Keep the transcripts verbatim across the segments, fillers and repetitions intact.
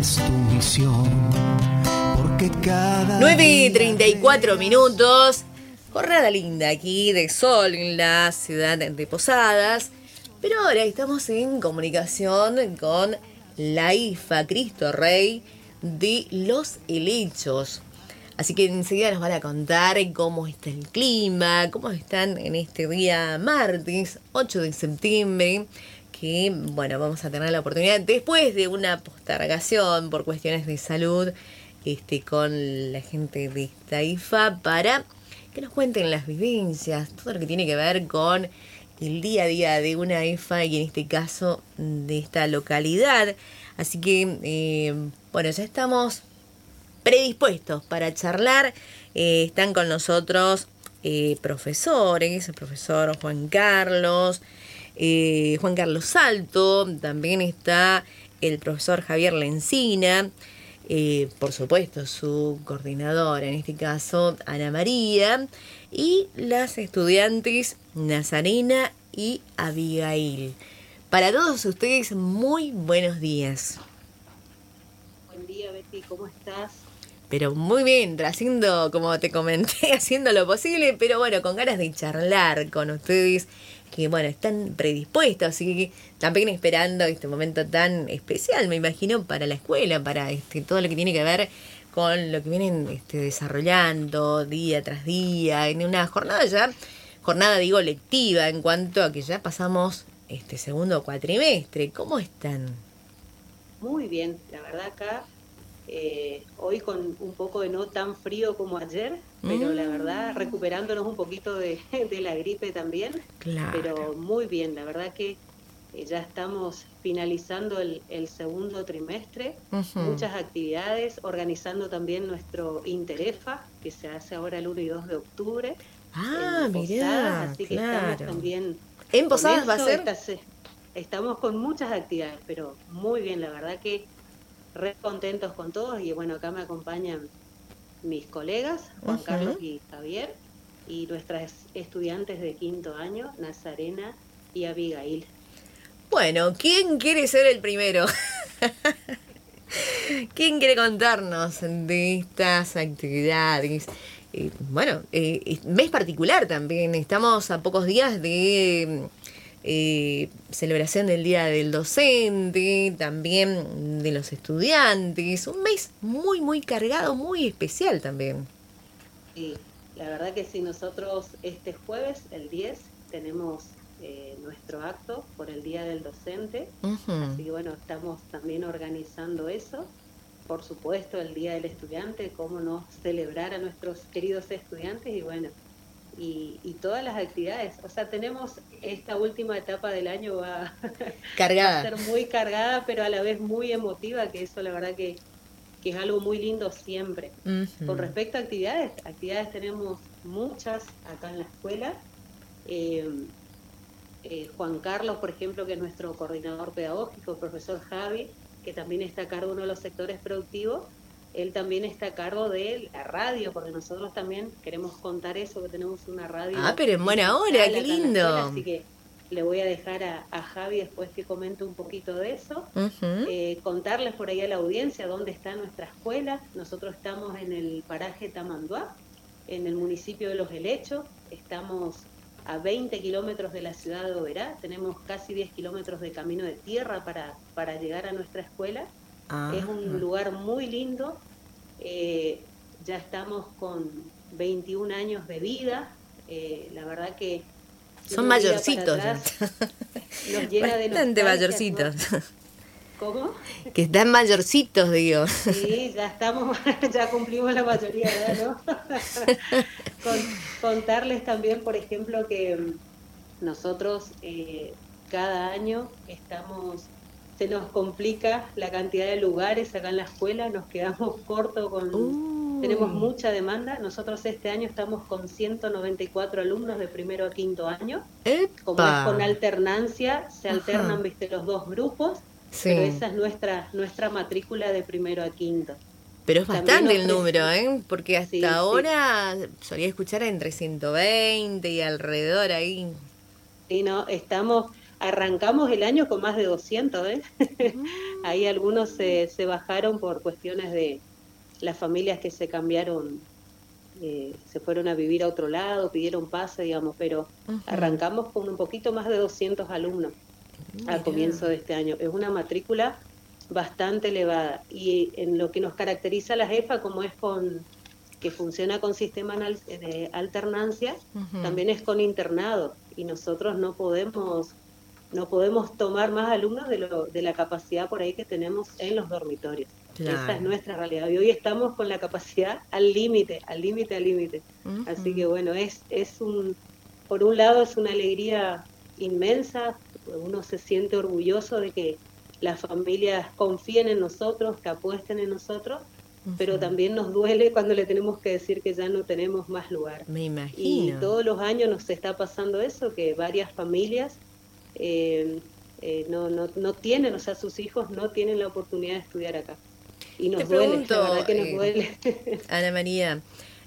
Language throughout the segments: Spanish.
es tu misión, porque cada nueve y treinta y cuatro minutos, jornada linda aquí de sol en la ciudad de Posadas, pero ahora estamos en comunicación con la I F A Cristo Rey de Los Helechos. Así que enseguida nos van a contar cómo está el clima, cómo están en este día martes ocho de septiembre, que bueno, vamos a tener la oportunidad después de una postergación por cuestiones de salud este, con la gente de esta I F A para que nos cuenten las vivencias, todo lo que tiene que ver con el día a día de una I F A y en este caso de esta localidad. Así que eh, bueno, ya estamos predispuestos para charlar. Eh, están con nosotros eh, profesores, el profesor Juan Carlos, eh, Juan Carlos Salto, también está el profesor Javier Lencina, eh, por supuesto su coordinadora, en este caso Ana María, y las estudiantes Nazarena y Abigail. Para todos ustedes, muy buenos días. Buen día, Betty, ¿cómo estás? Pero muy bien, haciendo, como te comenté, haciendo lo posible, pero bueno, con ganas de charlar con ustedes, que bueno, están predispuestos, así que también esperando este momento tan especial, me imagino, para la escuela, para este, todo lo que tiene que ver con lo que vienen este, desarrollando día tras día, en una jornada ya, jornada digo lectiva, en cuanto a que ya pasamos este segundo cuatrimestre. ¿Cómo están? Muy bien, la verdad acá, eh, hoy con un poco de no tan frío como ayer, pero mm. la verdad recuperándonos un poquito de, de la gripe también, claro. Pero muy bien, la verdad que eh, ya estamos finalizando el, el segundo trimestre, uh-huh. Muchas actividades, organizando también nuestro Interefa, que se hace ahora el uno y dos de octubre. Ah, mirá, así que claro. estamos también... ¿En Posadas va a ser? Estas, estamos con muchas actividades, pero muy bien, la verdad que re contentos con todos y bueno, acá me acompañan mis colegas, Juan uh-huh. Carlos y Javier, y nuestras estudiantes de quinto año, Nazarena y Abigail. Bueno, ¿quién quiere ser el primero? ¿Quién quiere contarnos de estas actividades? Eh, bueno, eh, mes particular también, estamos a pocos días de... Eh, celebración del Día del Docente, también de los estudiantes, un mes muy muy cargado, muy especial también. Sí, la verdad que sí, nosotros este jueves, el diez, tenemos eh, nuestro acto por el Día del Docente, uh-huh. Así que bueno, estamos también organizando eso, por supuesto el Día del Estudiante, cómo no celebrar a nuestros queridos estudiantes y bueno, Y, y todas las actividades, o sea, tenemos esta última etapa del año va, cargada. va a ser muy cargada, pero a la vez muy emotiva, que eso la verdad que, que es algo muy lindo siempre. Uh-huh. Con respecto a actividades, actividades tenemos muchas acá en la escuela. Eh, eh, Juan Carlos, por ejemplo, que es nuestro coordinador pedagógico, el profesor Javi, que también está a cargo de uno de los sectores productivos, él también está a cargo de la radio, porque nosotros también queremos contar eso, que tenemos una radio. Ah, pero en buena hora, qué lindo. Escuela, así que le voy a dejar a, a Javi después que comente un poquito de eso. Uh-huh. Eh, contarles por ahí a la audiencia dónde está nuestra escuela. Nosotros estamos en el paraje Tamanduá, en el municipio de Los Helechos. Estamos a veinte kilómetros de la ciudad de Oberá. Tenemos casi diez kilómetros de camino de tierra para, para llegar a nuestra escuela. Ah, es un lugar muy lindo, eh, ya estamos con veintiún años de vida, eh, la verdad que... Son mayorcitos. Atrás, nos llena de bastante mayorcitos. ¿No? ¿Cómo? Que están mayorcitos, digo. Sí, ya estamos, ya cumplimos la mayoría de edad, ¿no? Con, contarles también, por ejemplo, que nosotros eh, cada año estamos... Se nos complica la cantidad de lugares acá en la escuela, nos quedamos cortos con... Uh. Tenemos mucha demanda. Nosotros este año estamos con ciento noventa y cuatro alumnos de primero a quinto año. ¡Epa! Como es con alternancia, se alternan, Ajá. viste, los dos grupos, sí. Pero esa es nuestra, nuestra matrícula de primero a quinto. Pero es bastante el número, ¿eh? Porque hasta sí, ahora sí. solía escuchar entre ciento veinte y alrededor ahí. Sí, no, estamos... arrancamos el año con más de doscientos, ¿eh? Ahí algunos se, se bajaron por cuestiones de las familias que se cambiaron, eh, se fueron a vivir a otro lado, pidieron pase, digamos, pero uh-huh. arrancamos con un poquito más de doscientos alumnos al comienzo de este año. Es una matrícula bastante elevada, y en lo que nos caracteriza a la jefa, como es con que funciona con sistema de alternancia, uh-huh. también es con internado, y nosotros no podemos no podemos tomar más alumnos de, lo, de la capacidad por ahí que tenemos en los dormitorios. Claro. Esa es nuestra realidad, y hoy estamos con la capacidad al límite, al límite, al límite. Uh-huh. Así que bueno, es, es un, por un lado es una alegría inmensa, uno se siente orgulloso de que las familias confíen en nosotros, que apuesten en nosotros, uh-huh. pero también nos duele cuando le tenemos que decir que ya no tenemos más lugar. Me imagino. Y todos los años nos está pasando eso, que varias familias eh, eh, no, no, no tienen, o sea, sus hijos no tienen la oportunidad de estudiar acá. Y nos Te duele, pregunto, la verdad que nos eh, duele. Ana María,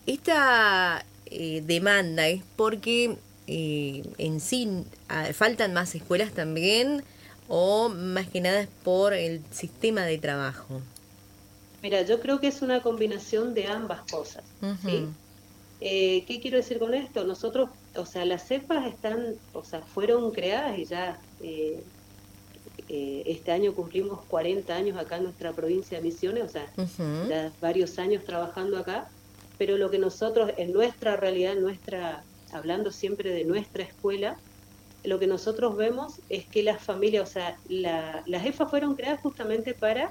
esta eh, demanda es porque eh, en sí faltan más escuelas también, o más que nada es por el sistema de trabajo. Mira, yo creo que es una combinación de ambas cosas, uh-huh. ¿sí? Eh, ¿Qué quiero decir con esto? Nosotros, o sea, las cepas están, o sea, fueron creadas y ya eh, eh, este año cumplimos cuarenta años acá en nuestra provincia de Misiones, o sea, uh-huh. ya varios años trabajando acá, pero lo que nosotros, en nuestra realidad, en nuestra, hablando siempre de nuestra escuela, lo que nosotros vemos es que las familias, o sea, la, las E F A fueron creadas justamente para,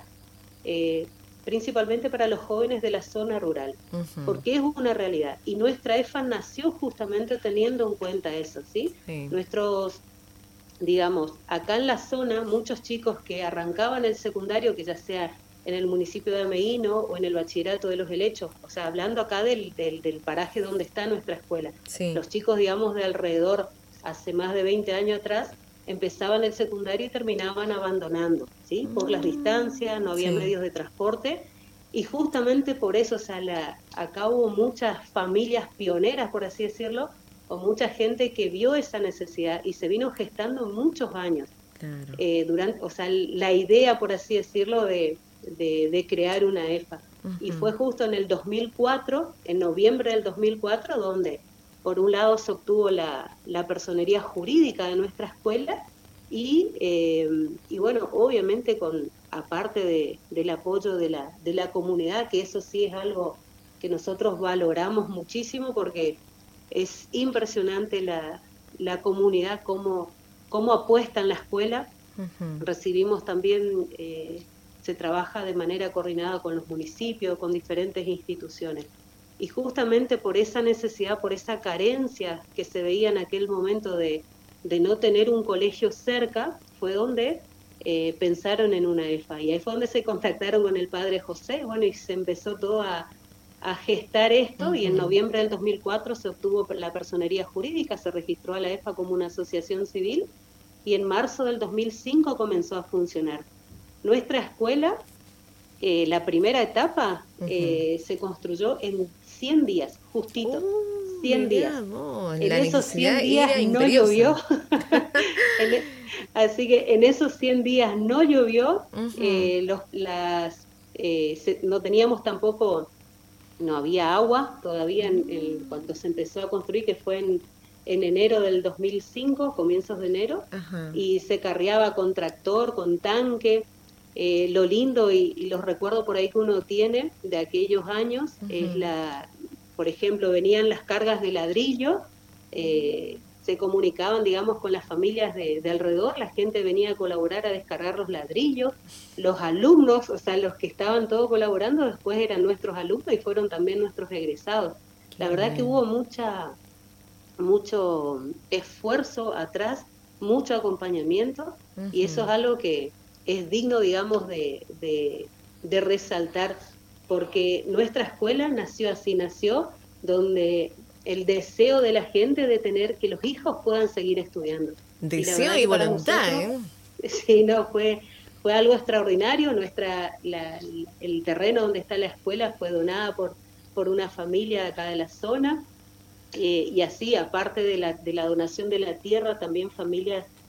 eh, principalmente para los jóvenes de la zona rural, uh-huh. porque es una realidad. Y nuestra E F A nació justamente teniendo en cuenta eso, ¿sí? Sí. Nuestros, digamos, acá en la zona, muchos chicos que arrancaban el secundario, que ya sea en el municipio de Ameguino o en el bachillerato de Los Helechos, o sea, hablando acá del, del, del paraje donde está nuestra escuela, sí. los chicos, digamos, de alrededor, hace más de veinte años atrás, empezaban el secundario y terminaban abandonando, ¿sí? Por las distancias, no había sí. medios de transporte, y justamente por eso, o sea, la, acá hubo muchas familias pioneras, por así decirlo, o mucha gente que vio esa necesidad y se vino gestando muchos años. Claro. Eh, durante, o sea, la idea, por así decirlo, de, de, de crear una E F A. Uh-huh. Y fue justo en el dos mil cuatro, en noviembre del dos mil cuatro, donde por un lado se obtuvo la, la personería jurídica de nuestra escuela y, eh, y bueno, obviamente con aparte de, del apoyo de la, de la comunidad, que eso sí es algo que nosotros valoramos muchísimo porque es impresionante la, la comunidad, cómo, cómo apuesta en la escuela. Uh-huh. Recibimos también, eh, se trabaja de manera coordinada con los municipios, con diferentes instituciones. Y justamente por esa necesidad, por esa carencia que se veía en aquel momento de, de no tener un colegio cerca, fue donde eh, pensaron en una E F A. Y ahí fue donde se contactaron con el padre José, bueno, y se empezó todo a, a gestar esto, uh-huh. y en noviembre del dos mil cuatro se obtuvo la personería jurídica, se registró a la E F A como una asociación civil, y en marzo del dos mil cinco comenzó a funcionar. Nuestra escuela, eh, la primera etapa, uh-huh. eh, se construyó en cien días, justito, uh, cien días. Vos, en esos cien días no llovió, en, así que en esos cien días no llovió, uh-huh. eh, los, las, eh, se, no teníamos tampoco, no había agua todavía en, en, cuando se empezó a construir, que fue en, en enero del dos mil cinco, comienzos de enero, uh-huh. y se carreaba con tractor, con tanque. Eh, lo lindo y, y los recuerdos por ahí que uno tiene de aquellos años, uh-huh. es la, por ejemplo, venían las cargas de ladrillo, eh, se comunicaban, digamos, con las familias de, de alrededor, la gente venía a colaborar a descargar los ladrillos, los alumnos, o sea, los que estaban todos colaborando, después eran nuestros alumnos y fueron también nuestros egresados. Qué la verdad bien. Que hubo mucha, mucho esfuerzo atrás, mucho acompañamiento, uh-huh. y eso es algo que es digno, digamos, de, de, de resaltar, porque nuestra escuela nació así, nació donde el deseo de la gente de tener que los hijos puedan seguir estudiando. Deseo y, y voluntad, nosotros, ¿eh? Sí, no, fue, fue algo extraordinario. Nuestra, la, el terreno donde está la escuela fue donada por, por una familia de acá de la zona, eh, y así, aparte de la, de la donación de la tierra, también familias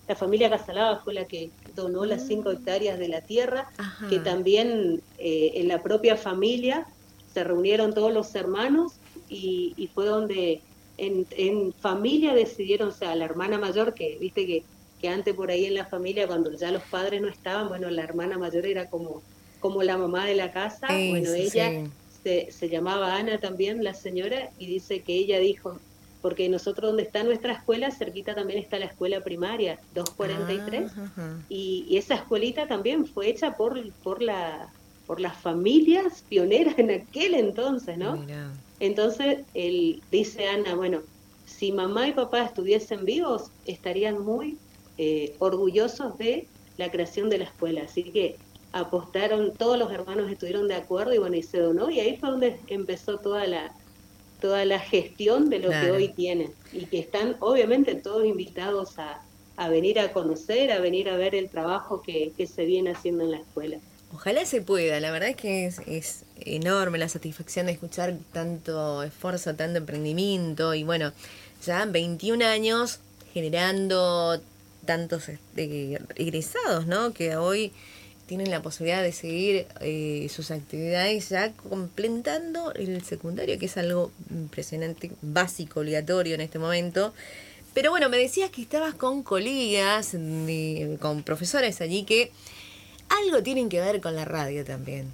la familia Casalaba fue la que donó las cinco hectáreas de la tierra, Ajá. que también eh, en la propia familia se reunieron todos los hermanos y, y fue donde en, en familia decidieron, o sea, la hermana mayor, que viste que, que antes por ahí en la familia, cuando ya los padres no estaban, bueno, la hermana mayor era como, como la mamá de la casa, Eso, bueno, ella sí. se, se llamaba Ana también, la señora, y dice que ella dijo, porque nosotros donde está nuestra escuela, cerquita también está la escuela primaria, doscientos cuarenta y tres, ah, y, y esa escuelita también fue hecha por, por, la, por las familias pioneras en aquel entonces, ¿no? Mirá. Entonces, él, dice Ana, bueno, si mamá y papá estuviesen vivos, estarían muy eh, orgullosos de la creación de la escuela, así que apostaron, todos los hermanos estuvieron de acuerdo y bueno, y se donó, y ahí fue donde empezó toda la toda la gestión de lo claro. que hoy tienen, y que están obviamente todos invitados a, a venir a conocer, a venir a ver el trabajo que, que se viene haciendo en la escuela. Ojalá se pueda, la verdad es que es, es enorme la satisfacción de escuchar tanto esfuerzo, tanto emprendimiento, y bueno, ya veintiún años generando tantos eh, egresados, ¿no? Que hoy tienen la posibilidad de seguir eh, sus actividades ya completando el secundario, que es algo impresionante, básico, obligatorio en este momento. Pero bueno, me decías que estabas con colegas, de, con profesores allí que algo tienen que ver con la radio también.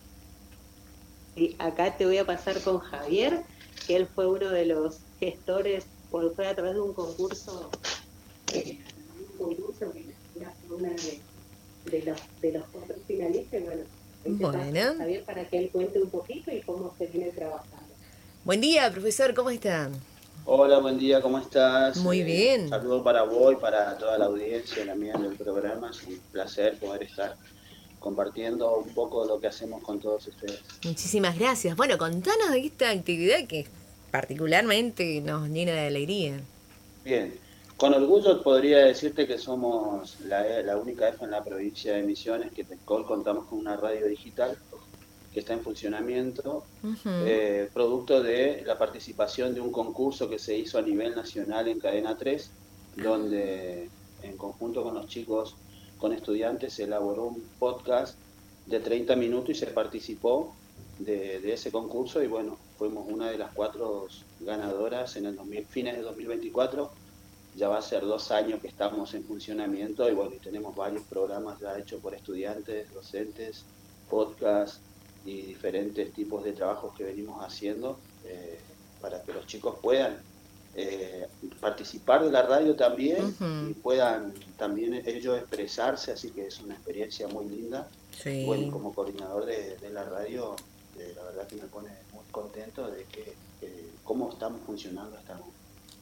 Y acá te voy a pasar con Javier, que él fue uno de los gestores, porque fue a través de un concurso, eh, un concurso que era una de de los de los cuatro finalistas, bueno, bueno. Javier, para que él cuente un poquito y cómo se viene trabajando. Buen día, profesor, ¿cómo están? Hola, buen día, ¿cómo estás? Muy bien. Eh, saludos para vos y para toda la audiencia también del programa. Es un placer poder estar compartiendo un poco lo que hacemos con todos ustedes. Muchísimas gracias. Bueno, contanos de esta actividad que particularmente nos llena de alegría. Bien. Con orgullo podría decirte que somos la, la única E F en la provincia de Misiones que hoy contamos con una radio digital que está en funcionamiento, uh-huh. eh, producto de la participación de un concurso que se hizo a nivel nacional en Cadena tres, donde en conjunto con los chicos, con estudiantes, se elaboró un podcast de treinta minutos y se participó de, de ese concurso y bueno, fuimos una de las cuatro ganadoras en el dos mil, fines de dos mil veinticuatro. Ya va a ser dos años que estamos en funcionamiento y bueno, y tenemos varios programas ya hechos por estudiantes, docentes, podcasts y diferentes tipos de trabajos que venimos haciendo eh, para que los chicos puedan eh, participar de la radio también uh-huh. y puedan también ellos expresarse, así que es una experiencia muy linda. Sí. Bueno, como coordinador de, de la radio, eh, la verdad que me pone muy contento de que eh, cómo estamos funcionando hasta ahora.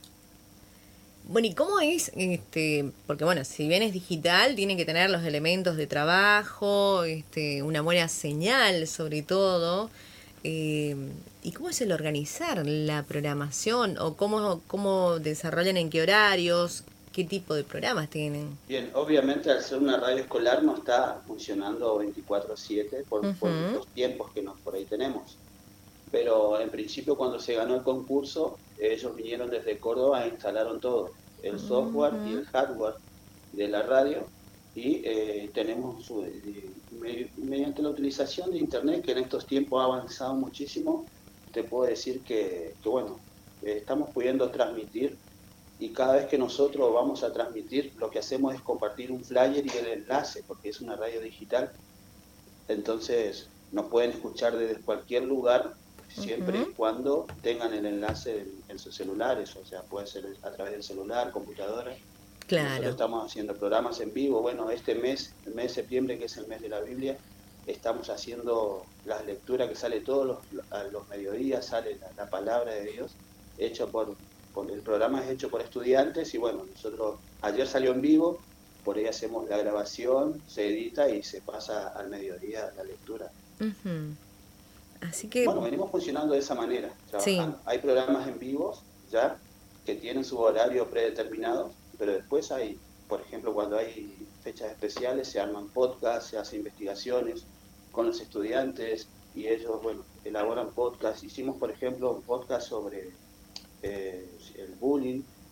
Bueno, ¿y cómo es? este Porque bueno, si bien es digital, tiene que tener los elementos de trabajo, este una buena señal sobre todo. Eh, ¿Y cómo es el organizar la programación? ¿O cómo, cómo desarrollan, en qué horarios? ¿Qué tipo de programas tienen? Bien, obviamente al ser una radio escolar no está funcionando veinticuatro siete por, uh-huh. por los tiempos que nos por ahí tenemos. Pero en principio cuando se ganó el concurso, ellos vinieron desde Córdoba e instalaron todo, el software uh-huh. y el hardware de la radio, y eh, tenemos su, eh, me, mediante la utilización de internet, que en estos tiempos ha avanzado muchísimo, te puedo decir que, que bueno, eh, estamos pudiendo transmitir, y cada vez que nosotros vamos a transmitir, lo que hacemos es compartir un flyer y el enlace, porque es una radio digital, entonces nos pueden escuchar desde cualquier lugar, siempre uh-huh. y cuando tengan el enlace en, en sus celulares, o sea, puede ser a través del celular, computadora. Claro. Nosotros estamos haciendo programas en vivo. Bueno, este mes, el mes de septiembre, que es el mes de la Biblia, estamos haciendo las lecturas que sale todos los, a los mediodías, sale la, la palabra de Dios, hecho por, por, el programa es hecho por estudiantes, y bueno, nosotros, ayer salió en vivo, por ahí hacemos la grabación, se edita y se pasa al mediodía la lectura. Uh-huh. Así que... Bueno, venimos funcionando de esa manera, trabajando. Sí. Hay programas en vivos ya que tienen su horario predeterminado, pero después hay, por ejemplo, cuando hay fechas especiales, se arman podcasts, se hacen investigaciones con los estudiantes y ellos, bueno, elaboran podcasts. Hicimos, por ejemplo, un podcast sobre eh, el bullying,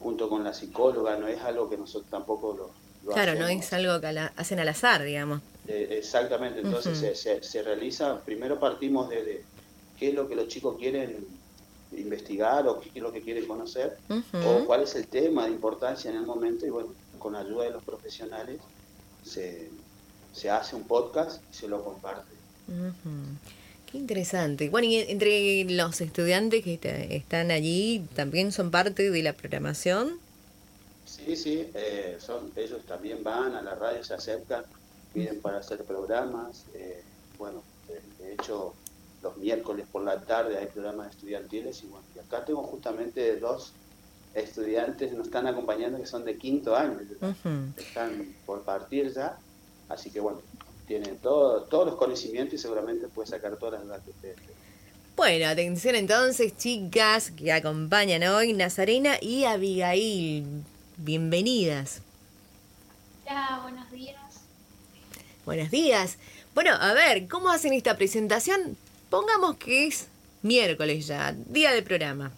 junto con la psicóloga, no es algo que nosotros tampoco lo, lo claro, hacemos. no es algo que la, hacen al azar, digamos. Eh, exactamente, entonces uh-huh. se, se, se realiza, primero partimos de, de qué es lo que los chicos quieren investigar o qué es lo que quieren conocer, uh-huh. o cuál es el tema de importancia en el momento, y bueno, con ayuda de los profesionales se, se hace un podcast y se lo comparte. Uh-huh. Qué interesante. Bueno, y entre los estudiantes que te, están allí, ¿también son parte de la programación? Sí, sí, eh, son, ellos también van a la radio, se acercan, piden para hacer programas. Eh, bueno, de, de hecho, los miércoles por la tarde hay programas estudiantiles y bueno, y acá tengo justamente dos estudiantes que nos están acompañando que son de quinto año, uh-huh. están por partir ya, así que bueno, tienen todo, todos los conocimientos y seguramente puede sacar todas las dudas que ustedes tengan. Bueno, atención entonces, chicas que acompañan hoy, Nazarena y Abigail. Bienvenidas. Hola, buenos días. Buenos días. Bueno, a ver, ¿cómo hacen esta presentación? Pongamos que es miércoles ya, día del programa.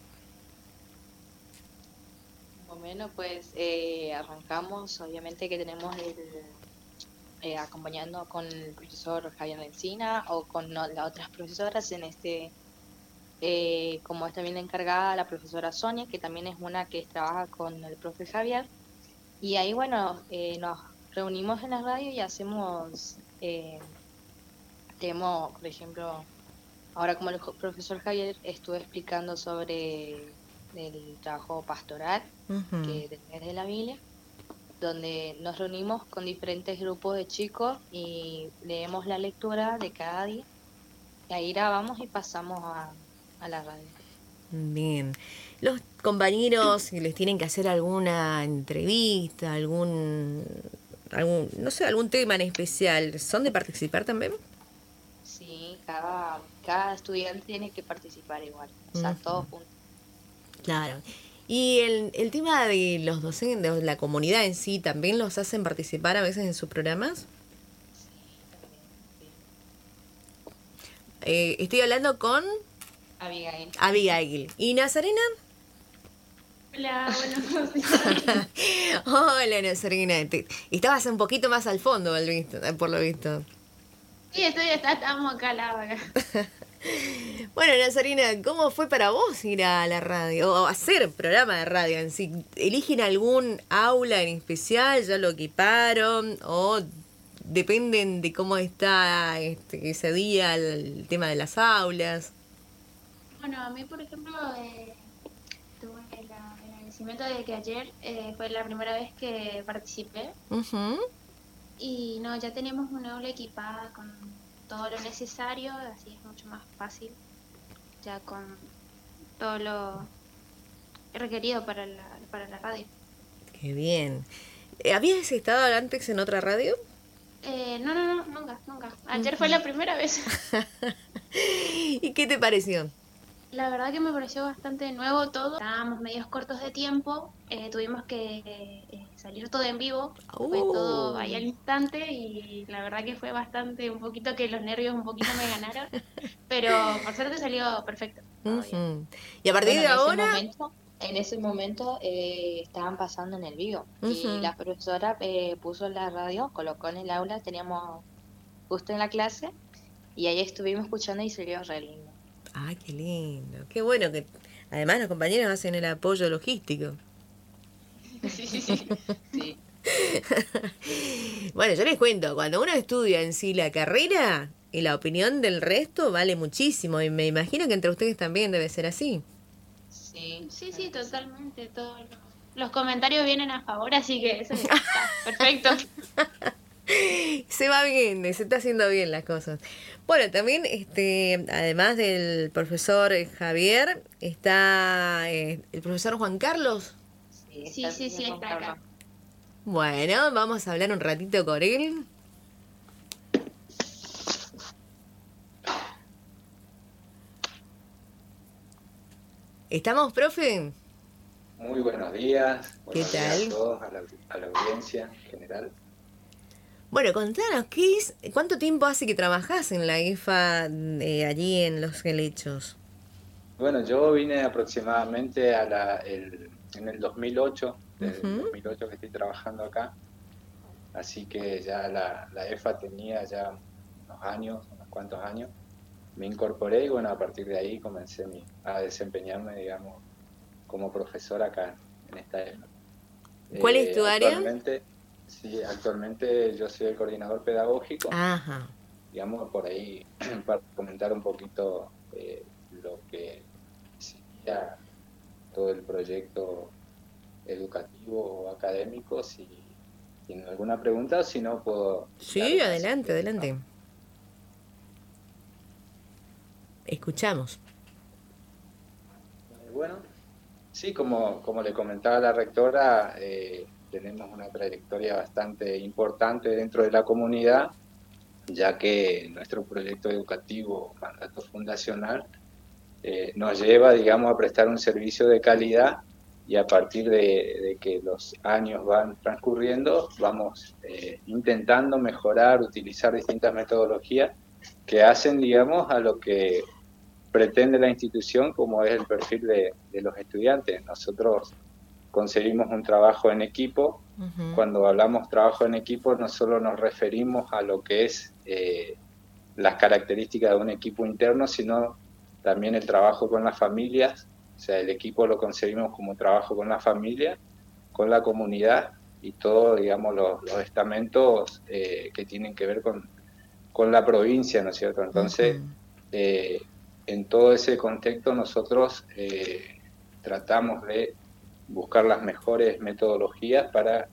Bueno, pues eh, arrancamos, obviamente que tenemos el... Eh, acompañando con el profesor Javier Encina o con no, las otras profesoras en este, eh, como es también encargada la profesora Sonia, que también es una que trabaja con el profe Javier, y ahí bueno, eh, nos reunimos en la radio y hacemos, eh, tenemos, por ejemplo, ahora como el profesor Javier estuvo explicando sobre el trabajo pastoral, uh-huh. que es de la Biblia, donde nos reunimos con diferentes grupos de chicos y leemos la lectura de cada día. Y ahí grabamos y pasamos a, a la radio. Bien. Los compañeros les tienen que hacer alguna entrevista, algún, algún, no sé, algún tema en especial. ¿Son de participar también? Sí, cada, cada estudiante tiene que participar igual. O sea, uh-huh. todos juntos. Claro. Y el, el tema de los docentes, de la comunidad en sí, ¿también los hacen participar a veces en sus programas? Sí, también, sí. Eh, estoy hablando con... Abigail. Abigail. ¿Y Nazarena? Hola, buenos días. Hola, Nazarena. Te, estabas un poquito más al fondo, por lo visto. Sí, estoy, estamos acá al lado acá. Bueno, Nazarena, ¿cómo fue para vos ir a la radio o hacer programa de radio en sí? ¿Eligen algún aula en especial? ¿Ya lo equiparon? ¿O dependen de cómo está este, ese día el, el tema de las aulas? Bueno, a mí, por ejemplo, eh, tuve el, el agradecimiento de que ayer eh, fue la primera vez que participé. Uh-huh. Y no, ya tenemos una aula equipada con todo lo necesario, así es mucho más fácil, ya con todo lo requerido para la, para la radio. Qué bien. ¿Habías estado antes en otra radio? Eh, no, no, no, nunca, nunca. Ayer uh-huh. fue la primera vez. ¿Y qué te pareció? La verdad que me pareció bastante nuevo todo. Estábamos medios cortos de tiempo, eh, tuvimos que eh, salir todo en vivo, uh. fue todo ahí al instante y la verdad que fue bastante, un poquito que los nervios un poquito me ganaron, pero por suerte salió perfecto. Uh-huh. Y a partir bueno, de en ahora... Ese momento, en ese momento eh, estaban pasando en el vivo uh-huh. y la profesora eh, puso la radio, colocó en el aula, teníamos justo en la clase y ahí estuvimos escuchando y salió re lindo. Ah, qué lindo, qué bueno que además los compañeros hacen el apoyo logístico. Sí, sí, sí. sí. Bueno, yo les cuento, cuando uno estudia en sí la carrera, y la opinión del resto vale muchísimo, y me imagino que entre ustedes también debe ser así. Sí, sí, sí, totalmente. Todos los, los comentarios vienen a favor, así que eso está perfecto. Se va bien, se está haciendo bien las cosas. Bueno, también, este, además del profesor Javier, está eh, el profesor Juan Carlos. Sí, sí, sí, sí, está acá. Bueno, vamos a hablar un ratito con él. ¿Estamos, profe? Muy buenos días. Buenos ¿Qué tal? Días a todos, a la, a la audiencia en general. Bueno, contanos, ¿qué es, ¿cuánto tiempo hace que trabajás en la I F A eh, allí en Los Helechos? Bueno, yo vine aproximadamente a la, el, en el dos mil ocho, desde Ujú. el dos mil ocho que estoy trabajando acá, así que ya la, la E F A tenía ya unos años, unos cuantos años. Me incorporé y bueno, a partir de ahí comencé mi, a desempeñarme, digamos, como profesor acá en esta E F A. ¿Cuál es Eh, tu área? actualmente, sí, actualmente yo soy el coordinador pedagógico, Ajá. digamos, por ahí para comentar un poquito eh, lo que sería todo el proyecto educativo o académico, si tienen alguna pregunta, si no puedo dar Sí, una adelante, síntesis, ¿no? adelante. Escuchamos. Eh, Bueno, sí, como, como le comentaba la rectora, eh, tenemos una trayectoria bastante importante dentro de la comunidad, ya que nuestro proyecto educativo, mandato fundacional, eh, nos lleva, digamos, a prestar un servicio de calidad y a partir de, de que los años van transcurriendo, vamos eh, intentando mejorar, utilizar distintas metodologías que hacen, digamos, a lo que pretende la institución, como es el perfil de, de los estudiantes. Nosotros concebimos un trabajo en equipo. Ujú. Cuando hablamos trabajo en equipo, no solo nos referimos a lo que es eh, las características de un equipo interno, sino también el trabajo con las familias. O sea, el equipo lo concebimos como trabajo con la familia, con la comunidad y todos, digamos, los, los estamentos eh, que tienen que ver con, con la provincia, ¿no es cierto? Entonces, Ujú. eh, en todo ese contexto nosotros eh, tratamos de buscar las mejores metodologías para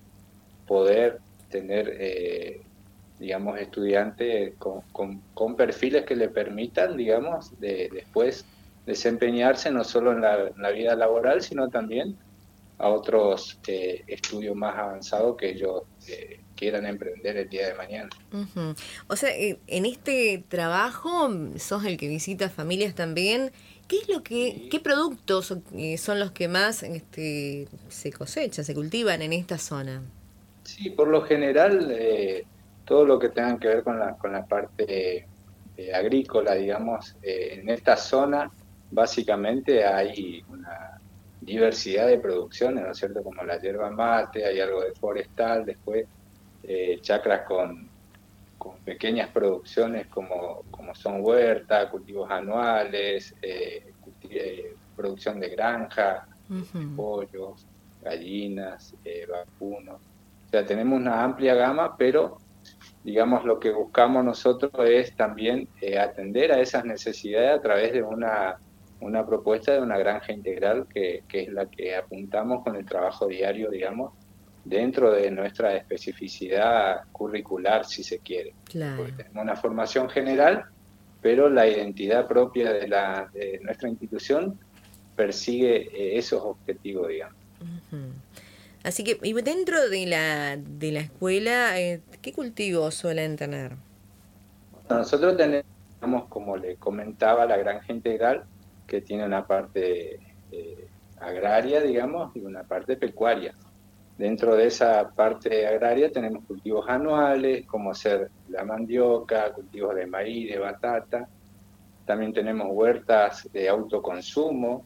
poder tener, eh, digamos, estudiantes con, con, con perfiles que le permitan, digamos, de, después desempeñarse no solo en la, en la vida laboral, sino también a otros eh, estudios más avanzados que ellos eh, quieran emprender el día de mañana. Ujú. O sea, eh, en este trabajo mm, sos el que visita familias también. ¿Qué es lo que, qué Sí, productos eh, son los que más este, se cosechan, se cultivan en esta zona? sí, por lo general, eh, todo lo que tenga que ver con la, con la parte eh, agrícola, digamos, eh, en esta zona básicamente hay una diversidad de producciones, ¿no es cierto? Como la yerba mate, hay algo de forestal, después eh, chacras con, con pequeñas producciones como, como son huerta, cultivos anuales, eh, culti- eh, producción de granja, eh, de Ujú. pollos, gallinas, eh, vacunos. O sea, tenemos una amplia gama, pero digamos lo que buscamos nosotros es también eh, atender a esas necesidades a través de una, una propuesta de una granja integral que, que es la que apuntamos con el trabajo diario, digamos, dentro de nuestra especificidad curricular, si se quiere. Porque Claro. tenemos una formación general, pero la identidad propia de, la, de nuestra institución persigue eh, esos objetivos, digamos. Ujú. Así que, y dentro de la, de la escuela, eh, ¿qué cultivos suelen tener? Nosotros tenemos, como le comentaba, la granja integral, que tiene una parte eh, agraria, digamos, y una parte pecuaria. Dentro de esa parte agraria tenemos cultivos anuales, como ser la mandioca, cultivos de maíz, de batata. También tenemos huertas de autoconsumo.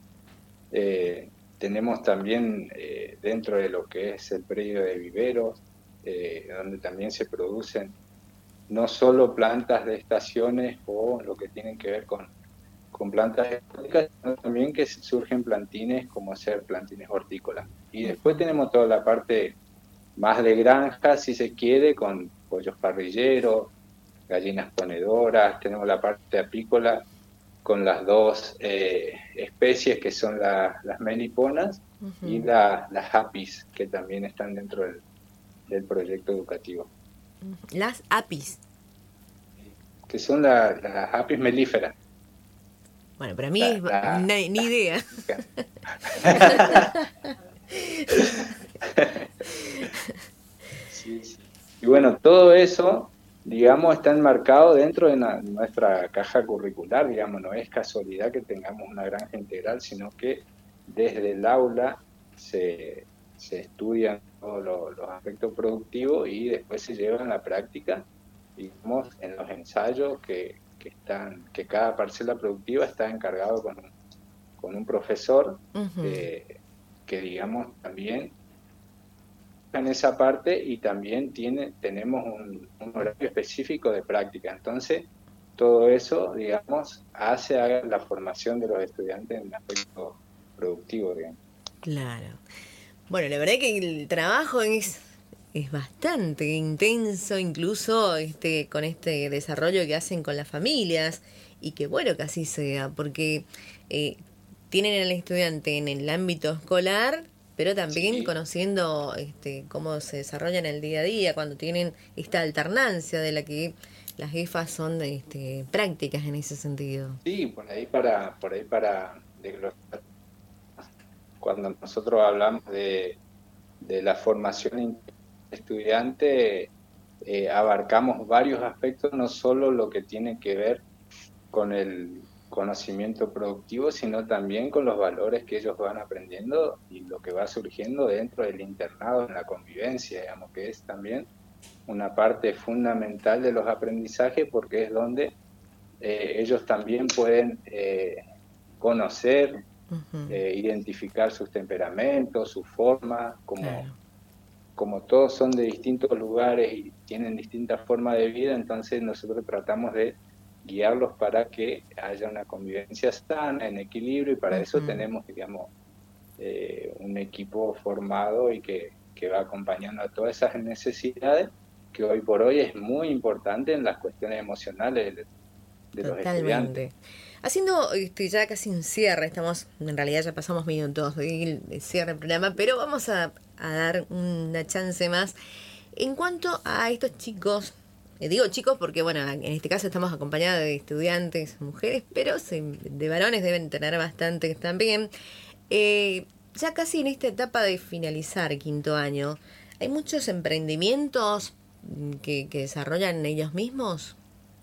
Eh, tenemos también eh, dentro de lo que es el predio de viveros, eh, donde también se producen no solo plantas de estaciones o lo que tienen que ver con, con plantas exóticas, sino también que surgen plantines como hacer plantines hortícolas. Y después tenemos toda la parte más de granja, si se quiere, con pollos parrilleros, gallinas ponedoras, tenemos la parte apícola con las dos eh, especies que son la, las meliponas y Ujú. la, las apis, que también están dentro del, del proyecto educativo, Las apis. que son la- las apis melíferas. Bueno, para mí La, es la, ni, ni idea. sí, sí. Y bueno, todo eso, digamos, está enmarcado dentro de na- nuestra caja curricular, digamos, no es casualidad que tengamos una granja integral, sino que desde el aula se, se estudian todos los, los aspectos productivos y después se llevan a la práctica, digamos, en los ensayos que, que están, que cada parcela productiva está encargado con un, con un profesor. Ujú. eh, que digamos también en esa parte y también tiene, tenemos un, un horario específico de práctica. Entonces, todo eso, digamos, hace a la formación de los estudiantes en el aspecto productivo, digamos. Claro. Bueno, la verdad que el trabajo es, es bastante intenso, incluso este, con este desarrollo que hacen con las familias, y que bueno que así sea, porque eh, tienen al estudiante en el ámbito escolar, pero también Sí. conociendo este, cómo se desarrolla en el día a día, cuando tienen esta alternancia de la que las jefas son este, prácticas en ese sentido. Sí, por ahí para, por ahí para desglosar. Cuando nosotros hablamos de, de la formación estudiante, eh, abarcamos varios aspectos, no solo lo que tiene que ver con el conocimiento productivo, sino también con los valores que ellos van aprendiendo y lo que va surgiendo dentro del internado, en la convivencia, digamos, que es también una parte fundamental de los aprendizajes, porque es donde eh, ellos también pueden eh, conocer, uh-huh. eh, identificar sus temperamentos, su forma, como, claro. como todos son de distintos lugares y tienen distintas formas de vida, entonces nosotros tratamos de guiarlos para que haya una convivencia sana, en equilibrio, y para uh-huh. eso tenemos, digamos, eh, un equipo formado y que, que va acompañando a todas esas necesidades, que hoy por hoy es muy importante en las cuestiones emocionales de, de los estudiantes. Haciendo este, ya casi un cierre, estamos, en realidad ya pasamos minutos del cierre del programa, pero vamos a, a dar una chance más. En cuanto a estos chicos, eh, digo chicos porque bueno, en este caso estamos acompañados de estudiantes, mujeres, pero se, de varones deben tener bastantes también. Eh, ya casi en esta etapa de finalizar quinto año, ¿hay muchos emprendimientos que, que desarrollan ellos mismos?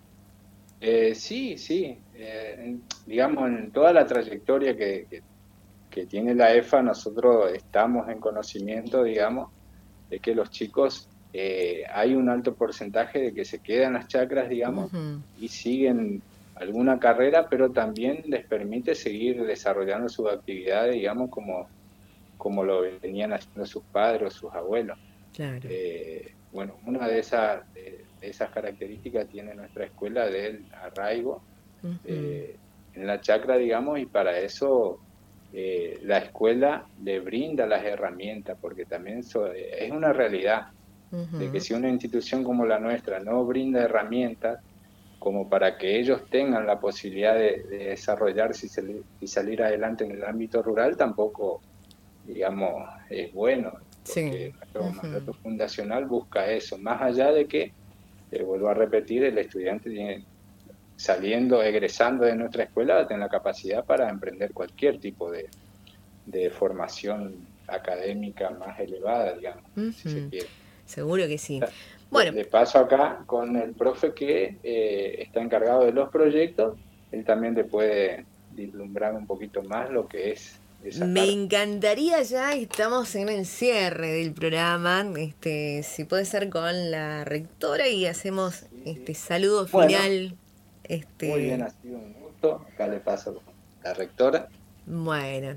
Eh, sí, sí. Eh, digamos, en toda la trayectoria que, que, que tiene la E F A, nosotros estamos en conocimiento, digamos, de que los chicos, eh, hay un alto porcentaje de que se quedan en las chacras, digamos, uh-huh. y siguen alguna carrera, pero también les permite seguir desarrollando sus actividades, digamos, como, como lo venían haciendo sus padres o sus abuelos. Claro. Eh, bueno, una de esas, de, de esas características tiene nuestra escuela del arraigo uh-huh. eh, en la chacra, digamos, y para eso eh, la escuela le brinda las herramientas, porque también eso, es una realidad uh-huh. de que si una institución como la nuestra no brinda herramientas como para que ellos tengan la posibilidad de, de desarrollarse y salir, y salir adelante en el ámbito rural, tampoco, digamos, es bueno. Porque sí. nuestro uh-huh. mandato fundacional busca eso, más allá de que, eh, vuelvo a repetir, el estudiante tiene, saliendo, egresando de nuestra escuela, va a tener la capacidad para emprender cualquier tipo de, de formación académica más elevada, digamos, uh-huh. si se quiere. Seguro que sí. Bueno, de paso acá con el profe que eh, está encargado de los proyectos, él también te puede vislumbrar un poquito más lo que es esa Me parte. encantaría, ya estamos en el cierre del programa, este, si puede ser con la rectora y hacemos sí, sí. este saludo final. Bueno, este... Muy bien, ha sido un gusto. Acá le paso con la rectora. Bueno.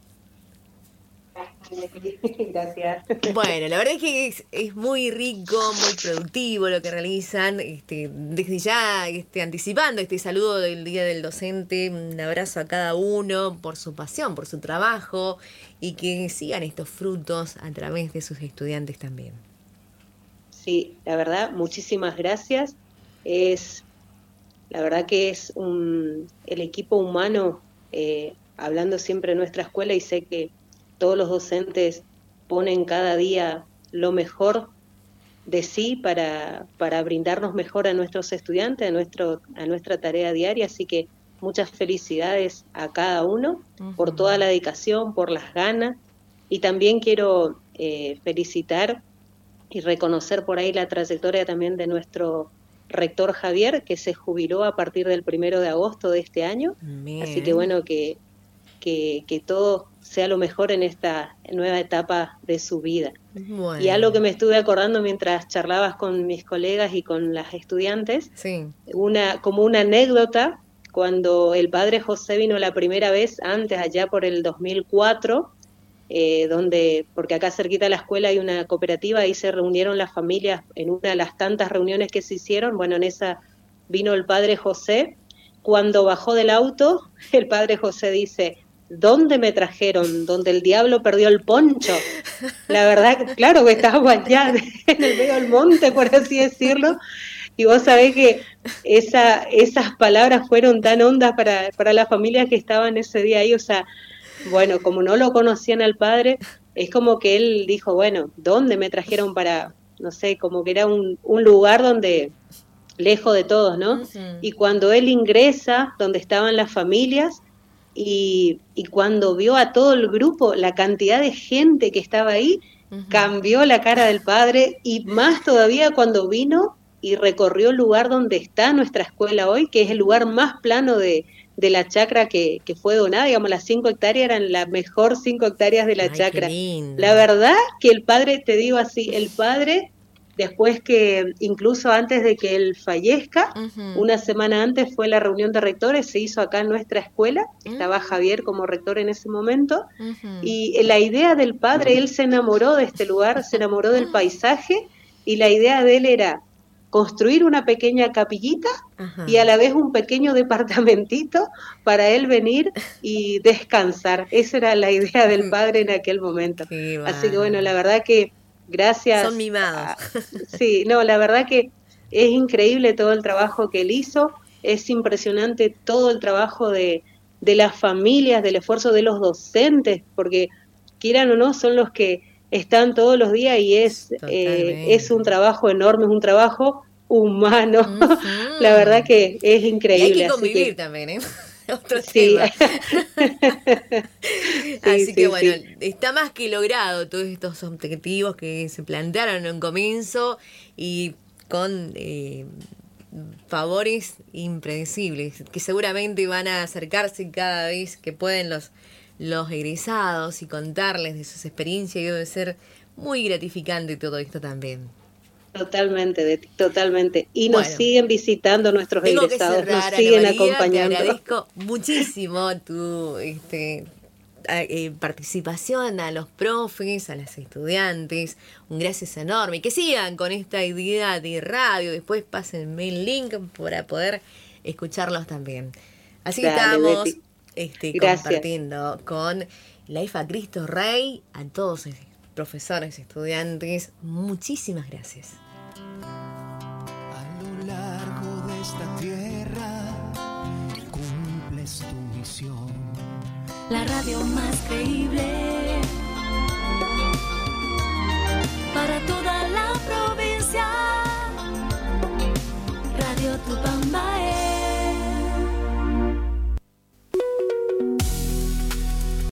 Gracias. Bueno, la verdad es que es, es muy rico, muy productivo lo que realizan. Este, desde ya, este, anticipando este saludo del Día del Docente, un abrazo a cada uno por su pasión, por su trabajo, y que sigan estos frutos a través de sus estudiantes también. Sí, la verdad, muchísimas gracias. Es, la verdad que es un, el equipo humano, eh, hablando siempre de nuestra escuela, y sé que todos los docentes ponen cada día lo mejor de sí para, para brindarnos mejor a nuestros estudiantes, a, nuestro, a nuestra tarea diaria, así que muchas felicidades a cada uno uh-huh. por toda la dedicación, por las ganas, y también quiero eh, felicitar y reconocer por ahí la trayectoria también de nuestro rector Javier, que se jubiló a partir del primero de agosto de este año, Bien. así que bueno, que, que, que todo sea lo mejor en esta nueva etapa de su vida. Bueno. Y algo que me estuve acordando mientras charlabas con mis colegas y con las estudiantes, sí. una, como una anécdota, cuando el padre José vino la primera vez, antes, allá por el dos mil cuatro, eh, donde, porque acá cerquita de la escuela hay una cooperativa, ahí se reunieron las familias en una de las tantas reuniones que se hicieron. Bueno, en esa vino el padre José. Cuando bajó del auto, el padre José dice: ¿dónde me trajeron? Donde el diablo perdió el poncho. La verdad, claro que estábamos allá en el medio del monte, por así decirlo, y vos sabés que esa, esas palabras fueron tan hondas para, para las familias que estaban ese día ahí. O sea, bueno, como no lo conocían al padre, es como que él dijo, bueno, ¿dónde me trajeron para, no sé, como que era un, un lugar donde, lejos de todos, ¿no? Uh-huh. Y cuando él ingresa, donde estaban las familias, y, y cuando vio a todo el grupo, la cantidad de gente que estaba ahí, uh-huh. cambió la cara del padre, y más todavía cuando vino y recorrió el lugar donde está nuestra escuela hoy, que es el lugar más plano de, de la chacra que, que fue donada. Digamos, las cinco hectáreas eran las mejor cinco hectáreas de la Ay, chacra. La verdad que el padre, te digo así, el padre, después que, incluso antes de que él fallezca, uh-huh. una semana antes fue la reunión de rectores, se hizo acá en nuestra escuela, uh-huh. estaba Javier como rector en ese momento, uh-huh. y la idea del padre, él se enamoró de este lugar, se enamoró del paisaje, y la idea de él era construir una pequeña capillita Ajá. y a la vez un pequeño departamentito para él venir y descansar. Esa era la idea del padre en aquel momento. Sí, Así que bueno, la verdad que gracias. Son mimados. A, sí, no, la verdad que es increíble todo el trabajo que él hizo, es impresionante todo el trabajo de, de las familias, del esfuerzo de los docentes, porque quieran o no, son los que están todos los días y es, eh, es un trabajo enorme, es un trabajo humano. Uh-huh. La verdad que es increíble. Y hay que convivir que, también, ¿eh? Otro sí. tema. sí, Así sí, que bueno, sí. está más que logrado todos estos objetivos que se plantearon en un comienzo y con eh, favores impredecibles que seguramente van a acercarse cada vez que pueden los los egresados y contarles de sus experiencias, y debe ser muy gratificante todo esto también. Totalmente, de, totalmente. Y nos bueno, siguen visitando nuestros tengo egresados, que cerrar, nos siguen Ana María, acompañando. Te agradezco muchísimo tu este, eh, participación, a los profes, a las estudiantes, un gracias enorme. Y que sigan con esta idea de radio, después pásenme el link para poder escucharlos también. Así que estamos... Betty. Este, compartiendo con la I F A Cristo Rey, a todos los profesores, estudiantes, muchísimas gracias. A lo largo de esta tierra cumples tu misión. La radio más creíble para toda la provincia. Radio Tupambaé.